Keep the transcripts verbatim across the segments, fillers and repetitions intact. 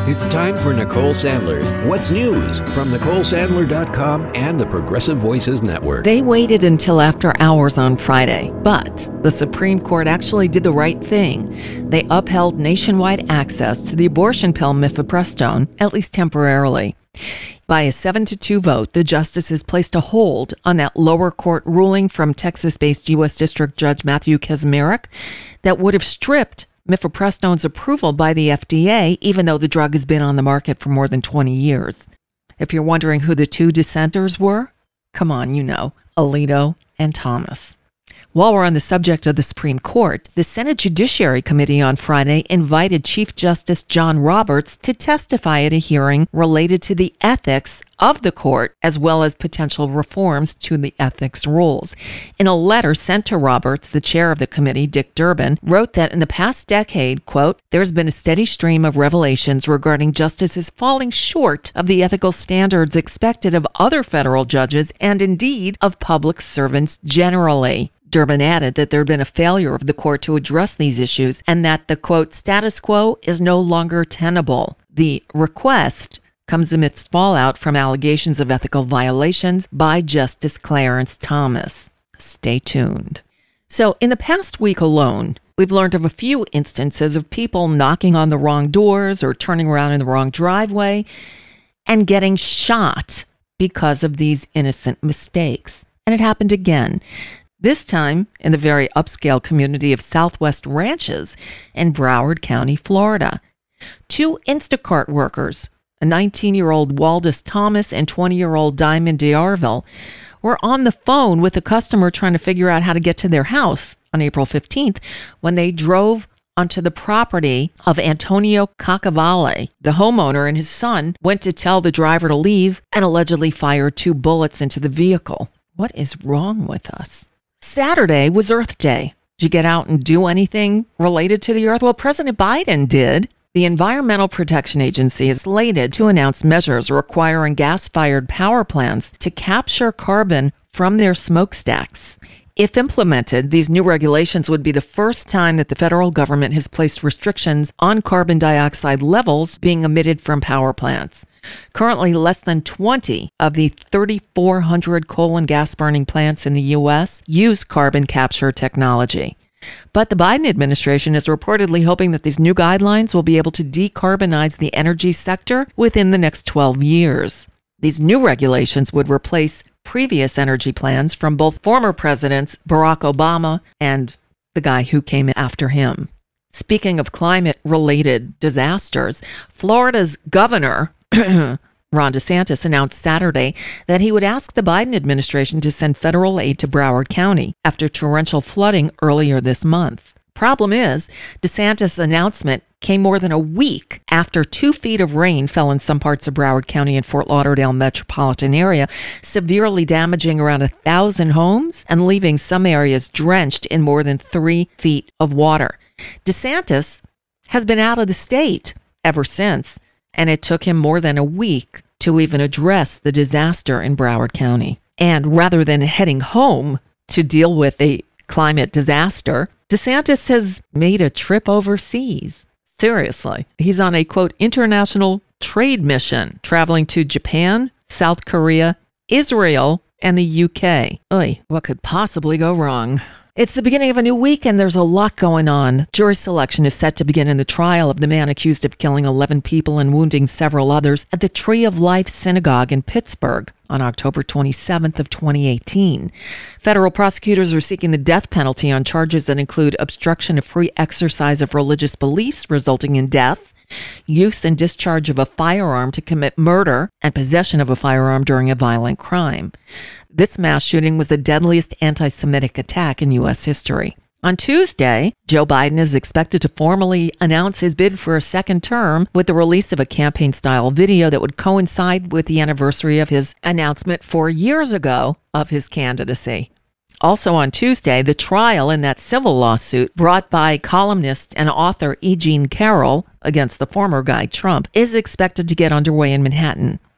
It's time for Nicole Sandler's What's News from Nicole Sandler dot com and the Progressive Voices Network. They waited until after hours on Friday, but the Supreme Court actually did the right thing. They upheld nationwide access to the abortion pill mifepristone, at least temporarily. By a seven to two vote, the justices placed a hold on that lower court ruling from Texas-based U S District Judge Matthew Kacsmaryk that would have stripped mifepristone's approval by the F D A, even though the drug has been on the market for more than twenty years. If you're wondering who the two dissenters were, come on, you know, Alito and Thomas. While we're on the subject of the Supreme Court, the Senate Judiciary Committee on Friday invited Chief Justice John Roberts to testify at a hearing related to the ethics of the court, as well as potential reforms to the ethics rules. In a letter sent to Roberts, the chair of the committee, Dick Durbin, wrote that in the past decade, quote, there's been a steady stream of revelations regarding justices falling short of the ethical standards expected of other federal judges and indeed of public servants generally. Durbin added that there had been a failure of the court to address these issues and that the, quote, status quo is no longer tenable. The request comes amidst fallout from allegations of ethical violations by Justice Clarence Thomas. Stay tuned. So in the past week alone, we've learned of a few instances of people knocking on the wrong doors or turning around in the wrong driveway and getting shot because of these innocent mistakes. And it happened again. This time in the very upscale community of Southwest Ranches in Broward County, Florida. Two Instacart workers, a nineteen-year-old Waldis Thomas and twenty-year-old Diamond D'Arville, were on the phone with a customer trying to figure out how to get to their house on April fifteenth when they drove onto the property of Antonio Caccavale. The homeowner and his son went to tell the driver to leave and allegedly fired two bullets into the vehicle. What is wrong with us? Saturday was Earth Day. Did you get out and do anything related to the Earth? Well, President Biden did. The Environmental Protection Agency is slated to announce measures requiring gas-fired power plants to capture carbon from their smokestacks. If implemented, these new regulations would be the first time that the federal government has placed restrictions on carbon dioxide levels being emitted from power plants. Currently, less than twenty of the three thousand four hundred coal and gas burning plants in the U S use carbon capture technology. But the Biden administration is reportedly hoping that these new guidelines will be able to decarbonize the energy sector within the next twelve years. These new regulations would replace previous energy plans from both former presidents Barack Obama and the guy who came after him. Speaking of climate-related disasters, Florida's governor, Ron DeSantis, announced Saturday that he would ask the Biden administration to send federal aid to Broward County after torrential flooding earlier this month. Problem is, DeSantis' announcement came more than a week after two feet of rain fell in some parts of Broward County and Fort Lauderdale metropolitan area, severely damaging around a thousand homes and leaving some areas drenched in more than three feet of water. DeSantis has been out of the state ever since, and it took him more than a week to even address the disaster in Broward County. And rather than heading home to deal with a climate disaster, DeSantis has made a trip overseas. Seriously. He's on a, quote, international trade mission, traveling to Japan, South Korea, Israel, and the U K. Oy, what could possibly go wrong? It's the beginning of a new week, and there's a lot going on. Jury selection is set to begin in the trial of the man accused of killing eleven people and wounding several others at the Tree of Life Synagogue in Pittsburgh on October twenty-seventh of twenty eighteen. Federal prosecutors are seeking the death penalty on charges that include obstruction of free exercise of religious beliefs resulting in death, use and discharge of a firearm to commit murder, and possession of a firearm during a violent crime. This mass shooting was the deadliest anti-Semitic attack in U S history. On Tuesday, Joe Biden is expected to formally announce his bid for a second term with the release of a campaign-style video that would coincide with the anniversary of his announcement four years ago of his candidacy. Also on Tuesday, the trial in that civil lawsuit brought by columnist and author E. Jean Carroll against the former guy, Trump, is expected to get underway in Manhattan.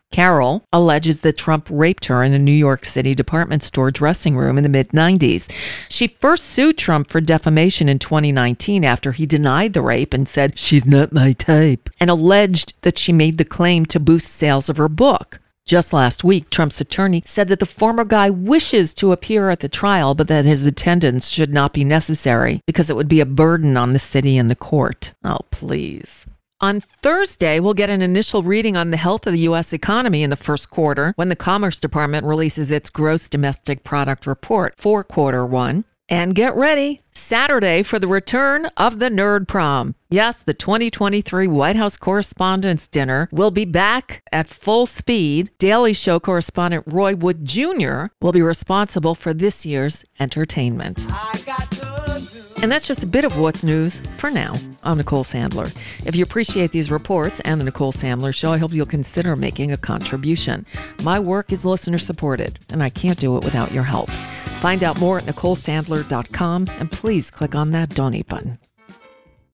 Carol alleges that Trump raped her in a New York City department store dressing room in the mid nineties. She first sued Trump for defamation in twenty nineteen after he denied the rape and said, "She's not my type," and alleged that she made the claim to boost sales of her book. Just last week, Trump's attorney said that the former guy wishes to appear at the trial, but that his attendance should not be necessary because it would be a burden on the city and the court. Oh, please. On Thursday, we'll get an initial reading on the health of the U S economy in the first quarter when the Commerce Department releases its gross domestic product report for quarter one. And get ready, Saturday, for the return of the Nerd Prom. Yes, the twenty twenty-three White House Correspondents' Dinner will be back at full speed. Daily Show correspondent Roy Wood Junior will be responsible for this year's entertainment. I got And that's just a bit of what's news for now. I'm Nicole Sandler. If you appreciate these reports and the Nicole Sandler Show, I hope you'll consider making a contribution. My work is listener supported, and I can't do it without your help. Find out more at Nicole Sandler dot com, and please click on that donate button.